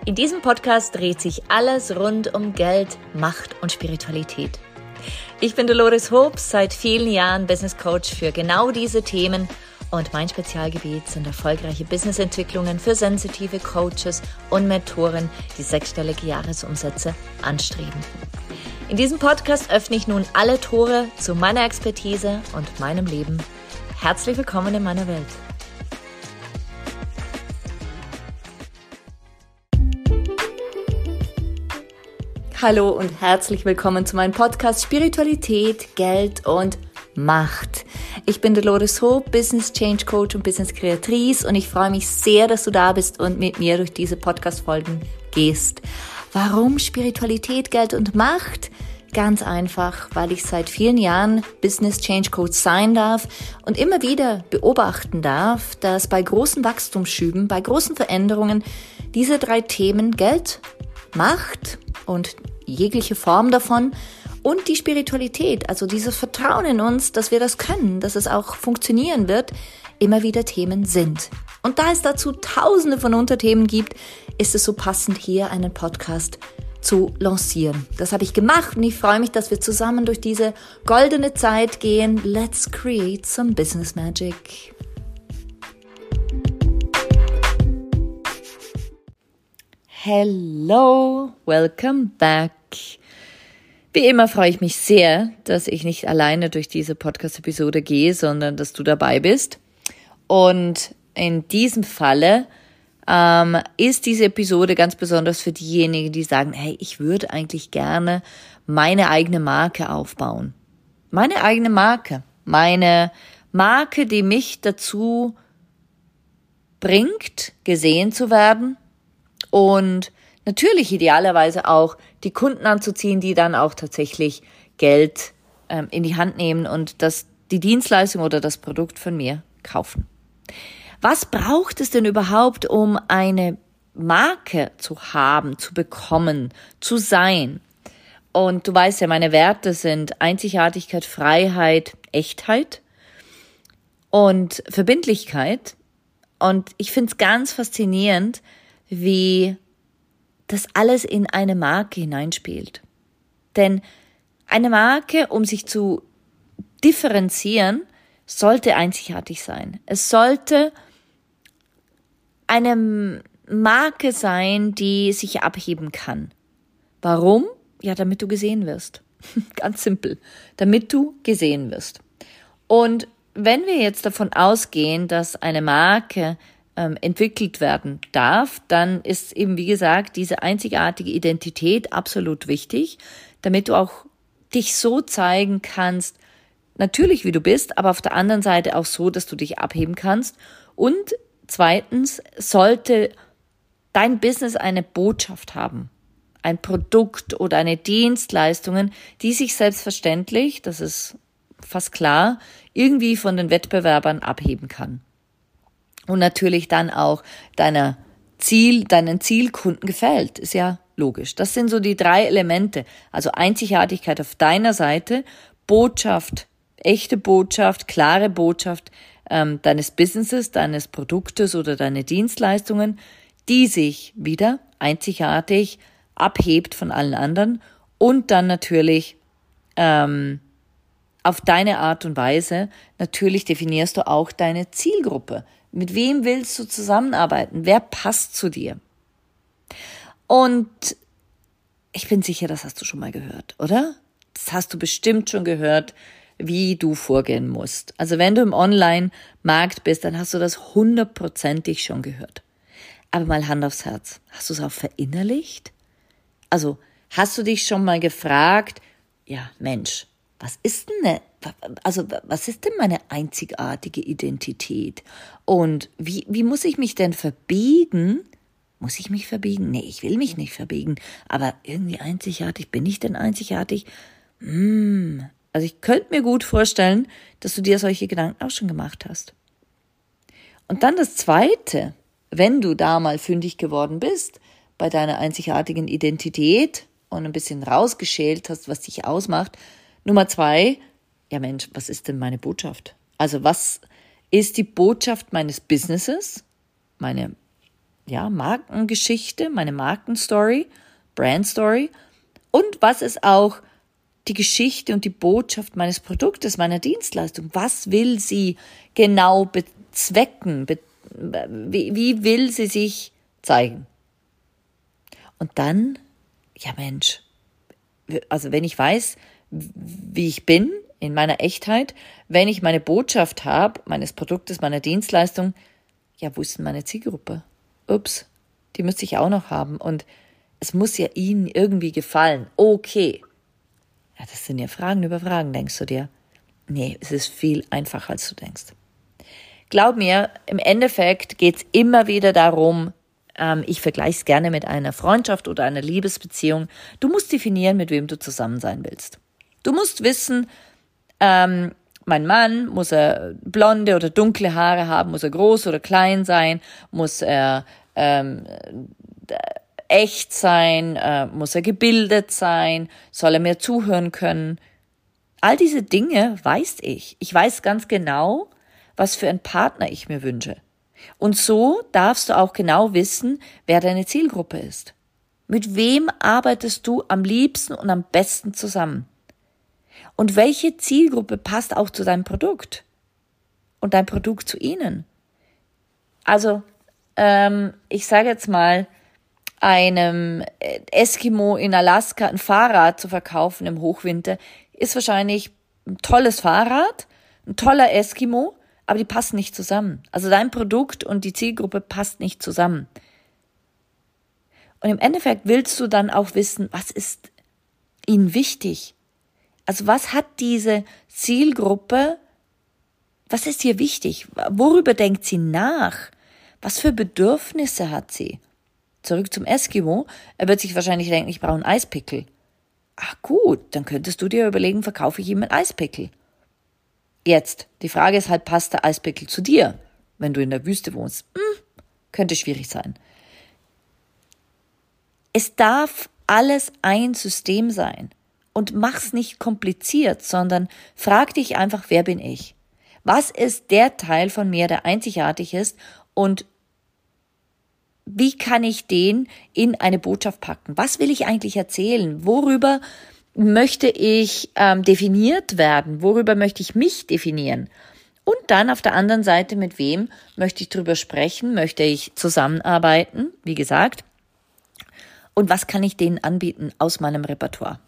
In diesem Podcast dreht sich alles rund um Geld, Macht und Spiritualität. Ich bin Dolores Hobbs, seit vielen Jahren Business Coach für genau diese Themen und mein Spezialgebiet sind erfolgreiche Businessentwicklungen für sensitive Coaches und Mentoren, die sechsstellige Jahresumsätze anstreben. In diesem Podcast öffne ich nun alle Tore zu meiner Expertise und meinem Leben. Herzlich willkommen in meiner Welt. Hallo und herzlich willkommen zu meinem Podcast Spiritualität, Geld und Macht. Ich bin Dolores Hobbs, Business Change Coach und Business Kreatrice und ich freue mich sehr, dass du da bist und mit mir durch diese Podcast-Folgen gehst. Warum Spiritualität, Geld und Macht? Ganz einfach, weil ich seit vielen Jahren Business Change Coach sein darf und immer wieder beobachten darf, dass bei großen Wachstumsschüben, bei großen Veränderungen diese drei Themen Geld, Macht und jegliche Form davon und die Spiritualität, also dieses Vertrauen in uns, dass wir das können, dass es auch funktionieren wird, immer wieder Themen sind. Und da es dazu tausende von Unterthemen gibt, ist es so passend, hier einen Podcast zu lancieren. Das habe ich gemacht und ich freue mich, dass wir zusammen durch diese goldene Zeit gehen. Let's create some business magic. Hello, welcome back. Wie immer freue ich mich sehr, dass ich nicht alleine durch diese Podcast-Episode gehe, sondern dass du dabei bist. Und in diesem Falle ist diese Episode ganz besonders für diejenigen, die sagen, hey, ich würde eigentlich gerne meine eigene Marke aufbauen. Meine eigene Marke. Meine Marke, die mich dazu bringt, gesehen zu werden. Und natürlich idealerweise auch die Kunden anzuziehen, die dann auch tatsächlich Geld in die Hand nehmen und die Dienstleistung oder das Produkt von mir kaufen. Was braucht es denn überhaupt, um eine Marke zu haben, zu bekommen, zu sein? Und du weißt ja, meine Werte sind Einzigartigkeit, Freiheit, Echtheit und Verbindlichkeit. Und ich finde es ganz faszinierend, wie das alles in eine Marke hineinspielt. Denn eine Marke, um sich zu differenzieren, sollte einzigartig sein. Es sollte eine Marke sein, die sich abheben kann. Warum? Ja, damit du gesehen wirst. Ganz simpel. Damit du gesehen wirst. Und wenn wir jetzt davon ausgehen, dass eine Marke entwickelt werden darf, dann ist eben, wie gesagt, diese einzigartige Identität absolut wichtig, damit du auch dich so zeigen kannst, natürlich wie du bist, aber auf der anderen Seite auch so, dass du dich abheben kannst. Und zweitens sollte dein Business eine Botschaft haben, ein Produkt oder eine Dienstleistung, die sich selbstverständlich, das ist fast klar, irgendwie von den Wettbewerbern abheben kann. Und natürlich dann auch deinen Zielkunden gefällt. Ist ja logisch. Das sind so die drei Elemente. Also Einzigartigkeit auf deiner Seite, Botschaft, echte Botschaft, klare Botschaft deines Businesses, deines Produktes oder deine Dienstleistungen, die sich wieder einzigartig abhebt von allen anderen und dann natürlich auf deine Art und Weise, natürlich definierst du auch deine Zielgruppe. Mit wem willst du zusammenarbeiten? Wer passt zu dir? Und ich bin sicher, das hast du schon mal gehört, oder? Das hast du bestimmt schon gehört, wie du vorgehen musst. Also wenn du im Online-Markt bist, dann hast du das 100%ig schon gehört. Aber mal Hand aufs Herz. Hast du es auch verinnerlicht? Also hast du dich schon mal gefragt, ja Mensch, was ist denn meine einzigartige Identität? Und wie muss ich mich denn verbiegen? Muss ich mich verbiegen? Nee, ich will mich nicht verbiegen. Aber irgendwie einzigartig, bin ich denn einzigartig? Also ich könnte mir gut vorstellen, dass du dir solche Gedanken auch schon gemacht hast. Und dann das Zweite, wenn du da mal fündig geworden bist bei deiner einzigartigen Identität und ein bisschen rausgeschält hast, was dich ausmacht. Nummer 2, ja Mensch, was ist denn meine Botschaft? Also was ist die Botschaft meines Businesses, meine Markengeschichte, meine Markenstory, Brandstory und was ist auch die Geschichte und die Botschaft meines Produktes, meiner Dienstleistung. Was will sie genau bezwecken? Wie will sie sich zeigen? Und dann, ja Mensch, also wenn ich weiß, wie ich bin in meiner Echtheit, wenn ich meine Botschaft habe, meines Produktes, meiner Dienstleistung, ja, wo ist denn meine Zielgruppe? Ups, die müsste ich auch noch haben und es muss ja ihnen irgendwie gefallen. Okay. Ja, das sind ja Fragen über Fragen, denkst du dir? Nee, es ist viel einfacher, als du denkst. Glaub mir, im Endeffekt geht's immer wieder darum, ich vergleiche es gerne mit einer Freundschaft oder einer Liebesbeziehung. Du musst definieren, mit wem du zusammen sein willst. Du musst wissen, mein Mann, muss er blonde oder dunkle Haare haben, muss er groß oder klein sein, muss er echt sein, muss er gebildet sein, soll er mir zuhören können. All diese Dinge weiß ich. Ich weiß ganz genau, was für einen Partner ich mir wünsche. Und so darfst du auch genau wissen, wer deine Zielgruppe ist. Mit wem arbeitest du am liebsten und am besten zusammen? Und welche Zielgruppe passt auch zu deinem Produkt? Und dein Produkt zu ihnen? Also, ich sage jetzt mal, einem Eskimo in Alaska ein Fahrrad zu verkaufen im Hochwinter, ist wahrscheinlich ein tolles Fahrrad, ein toller Eskimo, aber die passen nicht zusammen. Also dein Produkt und die Zielgruppe passt nicht zusammen. Und im Endeffekt willst du dann auch wissen, was ist ihnen wichtig? Also was hat diese Zielgruppe, was ist ihr wichtig? Worüber denkt sie nach? Was für Bedürfnisse hat sie? Zurück zum Eskimo, er wird sich wahrscheinlich denken, ich brauche einen Eispickel. Ach gut, dann könntest du dir überlegen, verkaufe ich ihm einen Eispickel. Jetzt, die Frage ist halt, passt der Eispickel zu dir, wenn du in der Wüste wohnst? Könnte schwierig sein. Es darf alles ein System sein. Und mach's nicht kompliziert, sondern frag dich einfach, wer bin ich? Was ist der Teil von mir, der einzigartig ist und wie kann ich den in eine Botschaft packen? Was will ich eigentlich erzählen? Worüber möchte ich definiert werden? Worüber möchte ich mich definieren? Und dann auf der anderen Seite, mit wem möchte ich drüber sprechen? Möchte ich zusammenarbeiten? Wie gesagt. Und was kann ich denen anbieten aus meinem Repertoire?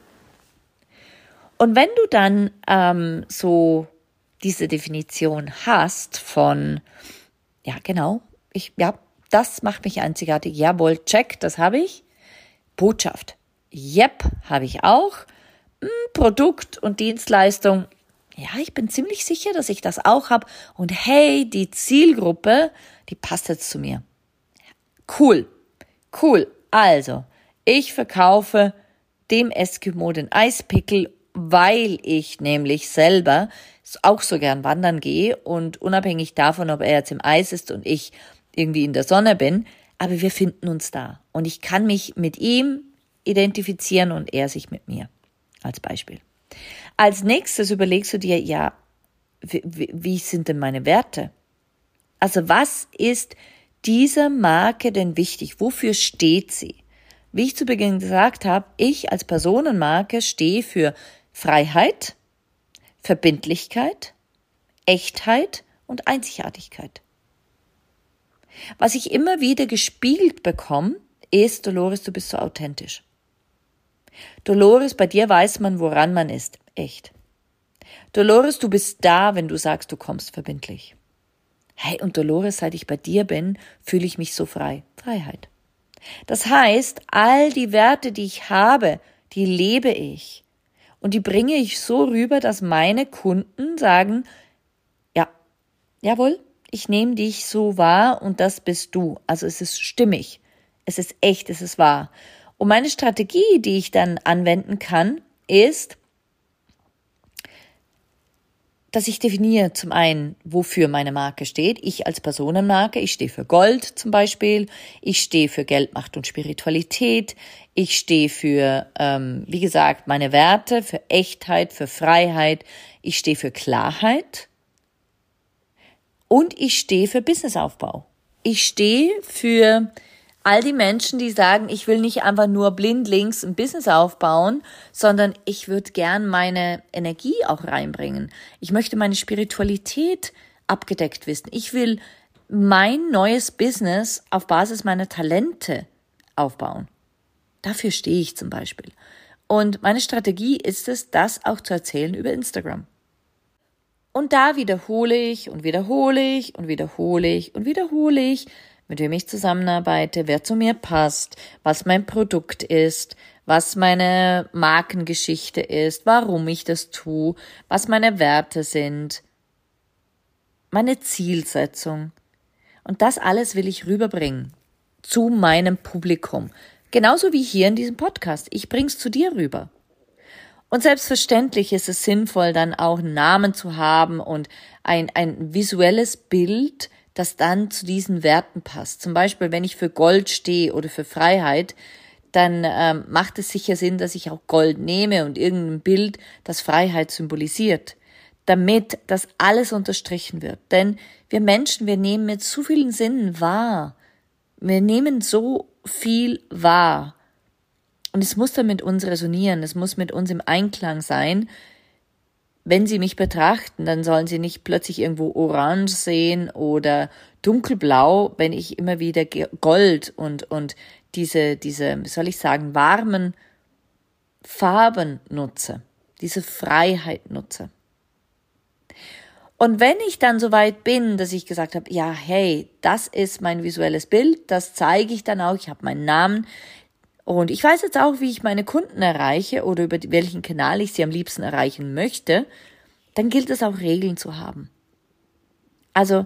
Und wenn du dann so diese Definition hast von, ja genau, das macht mich einzigartig, jawohl, check, das habe ich. Botschaft, yep, habe ich auch. Produkt und Dienstleistung, ja, ich bin ziemlich sicher, dass ich das auch habe. Und hey, die Zielgruppe, die passt jetzt zu mir. Cool. Also, ich verkaufe dem Eskimo den Eispickel, weil ich nämlich selber auch so gern wandern gehe und unabhängig davon, ob er jetzt im Eis ist und ich irgendwie in der Sonne bin, aber wir finden uns da. Und ich kann mich mit ihm identifizieren und er sich mit mir, als Beispiel. Als nächstes überlegst du dir, ja, wie sind denn meine Werte? Also was ist dieser Marke denn wichtig? Wofür steht sie? Wie ich zu Beginn gesagt habe, ich als Personenmarke stehe für Freiheit, Verbindlichkeit, Echtheit und Einzigartigkeit. Was ich immer wieder gespiegelt bekomme, ist, Dolores, du bist so authentisch. Dolores, bei dir weiß man, woran man ist. Echt. Dolores, du bist da, wenn du sagst, du kommst verbindlich. Hey, und Dolores, seit ich bei dir bin, fühle ich mich so frei. Freiheit. Das heißt, all die Werte, die ich habe, die lebe ich. Und die bringe ich so rüber, dass meine Kunden sagen, ja, jawohl, ich nehme dich so wahr und das bist du. Also es ist stimmig, es ist echt, es ist wahr. Und meine Strategie, die ich dann anwenden kann, ist, dass ich definiere zum einen, wofür meine Marke steht. Ich als Personenmarke, ich stehe für Gold zum Beispiel, ich stehe für Geld, Macht und Spiritualität, ich stehe für, wie gesagt, meine Werte, für Echtheit, für Freiheit, ich stehe für Klarheit und ich stehe für Businessaufbau. Ich stehe für all die Menschen, die sagen, ich will nicht einfach nur blindlings ein Business aufbauen, sondern ich würde gern meine Energie auch reinbringen. Ich möchte meine Spiritualität abgedeckt wissen. Ich will mein neues Business auf Basis meiner Talente aufbauen. Dafür stehe ich zum Beispiel. Und meine Strategie ist es, das auch zu erzählen über Instagram. Und da wiederhole ich und wiederhole ich und wiederhole ich und wiederhole ich, mit wem ich zusammenarbeite, wer zu mir passt, was mein Produkt ist, was meine Markengeschichte ist, warum ich das tue, was meine Werte sind, meine Zielsetzung. Und das alles will ich rüberbringen zu meinem Publikum. Genauso wie hier in diesem Podcast. Ich bring's zu dir rüber. Und selbstverständlich ist es sinnvoll, dann auch einen Namen zu haben und ein visuelles Bild, das dann zu diesen Werten passt. Zum Beispiel, wenn ich für Gold stehe oder für Freiheit, dann macht es sicher Sinn, dass ich auch Gold nehme und irgendein Bild, das Freiheit symbolisiert, damit das alles unterstrichen wird. Denn wir Menschen, wir nehmen mit so vielen Sinnen wahr. Wir nehmen so viel wahr. Und es muss dann mit uns resonieren, es muss mit uns im Einklang sein. Wenn Sie mich betrachten, dann sollen Sie nicht plötzlich irgendwo orange sehen oder dunkelblau, wenn ich immer wieder Gold und diese, wie soll ich sagen, warmen Farben nutze, diese Freiheit nutze. Und wenn ich dann so weit bin, dass ich gesagt habe, ja, hey, das ist mein visuelles Bild, das zeige ich dann auch, ich habe meinen Namen und ich weiß jetzt auch, wie ich meine Kunden erreiche oder über welchen Kanal ich sie am liebsten erreichen möchte, dann gilt es auch Regeln zu haben. Also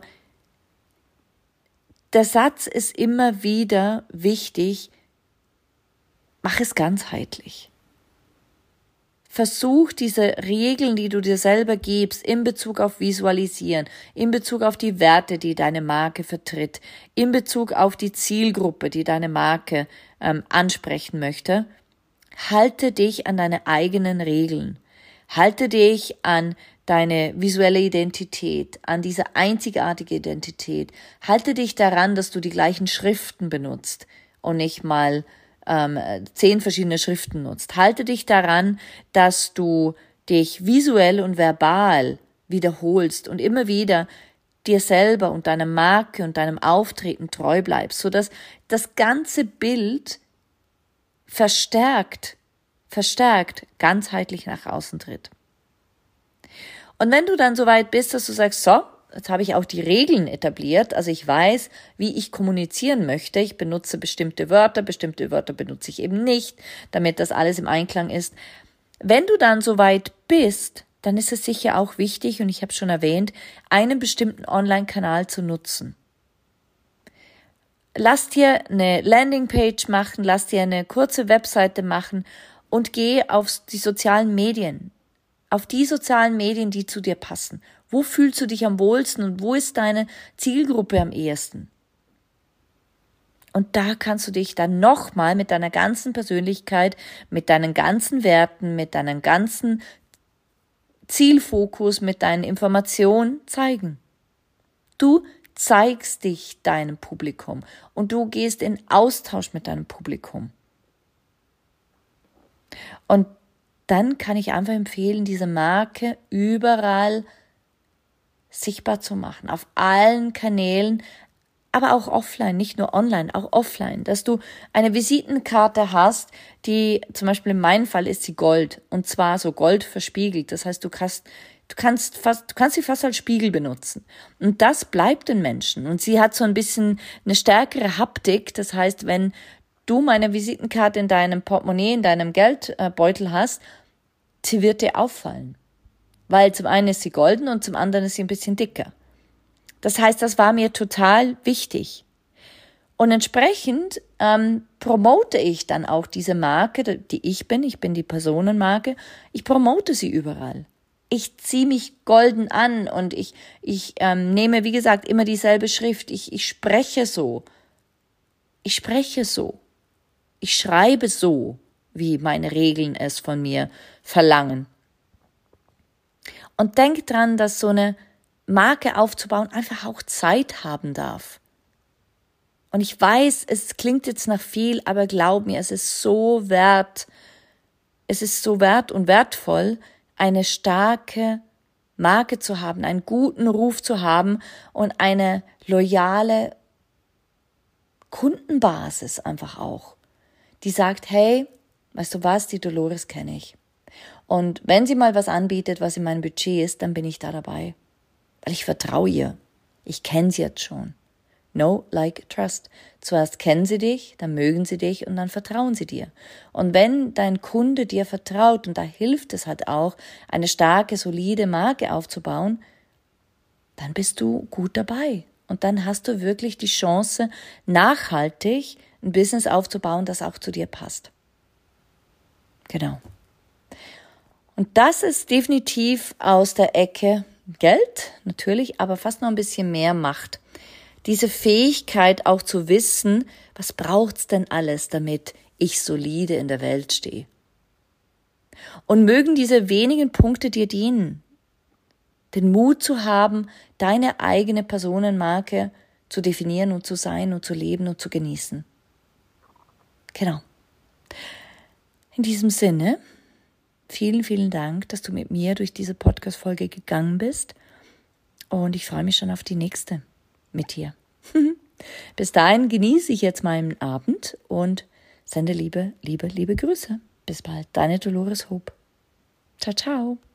der Satz ist immer wieder wichtig, mach es ganzheitlich. Versuch diese Regeln, die du dir selber gibst, in Bezug auf Visualisieren, in Bezug auf die Werte, die deine Marke vertritt, in Bezug auf die Zielgruppe, die deine Marke ansprechen möchte, halte dich an deine eigenen Regeln. Halte dich an deine visuelle Identität, an diese einzigartige Identität. Halte dich daran, dass du die gleichen Schriften benutzt und nicht mal 10 verschiedene Schriften nutzt. Halte dich daran, dass du dich visuell und verbal wiederholst und immer wieder dir selber und deiner Marke und deinem Auftreten treu bleibst, sodass das ganze Bild verstärkt, ganzheitlich nach außen tritt. Und wenn du dann so weit bist, dass du sagst, so, jetzt habe ich auch die Regeln etabliert, also ich weiß, wie ich kommunizieren möchte, ich benutze bestimmte Wörter benutze ich eben nicht, damit das alles im Einklang ist. Wenn du dann so weit bist, dann ist es sicher auch wichtig, und ich habe schon erwähnt, einen bestimmten Online-Kanal zu nutzen. Lass dir eine Landingpage machen, lass dir eine kurze Webseite machen und geh auf die sozialen Medien. Auf die sozialen Medien, die zu dir passen. Wo fühlst du dich am wohlsten und wo ist deine Zielgruppe am ehesten? Und da kannst du dich dann nochmal mit deiner ganzen Persönlichkeit, mit deinen ganzen Werten, mit deinem ganzen Zielfokus, mit deinen Informationen zeigen. Du zeigst dich deinem Publikum und du gehst in Austausch mit deinem Publikum. Und dann kann ich einfach empfehlen, diese Marke überall sichtbar zu machen, auf allen Kanälen, aber auch offline, nicht nur online, auch offline, dass du eine Visitenkarte hast, die zum Beispiel in meinem Fall ist sie Gold, und zwar so Gold verspiegelt. Das heißt, du kannst sie fast als Spiegel benutzen. Und das bleibt den Menschen. Und sie hat so ein bisschen eine stärkere Haptik. Das heißt, wenn du meine Visitenkarte in deinem Portemonnaie, in deinem Geldbeutel hast, sie wird dir auffallen. Weil zum einen ist sie golden und zum anderen ist sie ein bisschen dicker. Das heißt, das war mir total wichtig. Und entsprechend promote ich dann auch diese Marke, die ich bin die Personenmarke, ich promote sie überall. Ich ziehe mich golden an und ich nehme, wie gesagt, immer dieselbe Schrift. Ich spreche so. Ich schreibe so, wie meine Regeln es von mir verlangen. Und denk dran, dass so eine Marke aufzubauen einfach auch Zeit haben darf. Und ich weiß, es klingt jetzt nach viel, aber glaub mir, es ist so wert und wertvoll, eine starke Marke zu haben, einen guten Ruf zu haben und eine loyale Kundenbasis einfach auch, die sagt, hey, weißt du was, die Dolores kenne ich. Und wenn sie mal was anbietet, was in meinem Budget ist, dann bin ich da dabei. Weil ich vertraue ihr. Ich kenne sie jetzt schon. Know, like, trust. Zuerst kennen sie dich, dann mögen sie dich und dann vertrauen sie dir. Und wenn dein Kunde dir vertraut, und da hilft es halt auch, eine starke, solide Marke aufzubauen, dann bist du gut dabei. Und dann hast du wirklich die Chance, nachhaltig ein Business aufzubauen, das auch zu dir passt. Genau. Und das ist definitiv aus der Ecke Geld, natürlich, aber fast noch ein bisschen mehr Macht. Diese Fähigkeit auch zu wissen, was braucht's denn alles, damit ich solide in der Welt stehe. Und mögen diese wenigen Punkte dir dienen, den Mut zu haben, deine eigene Personenmarke zu definieren und zu sein und zu leben und zu genießen. Genau. In diesem Sinne, vielen, vielen Dank, dass du mit mir durch diese Podcast-Folge gegangen bist. Und ich freue mich schon auf die nächste mit dir. Bis dahin genieße ich jetzt meinen Abend und sende liebe Grüße. Bis bald, deine Dolores Hope. Ciao, ciao.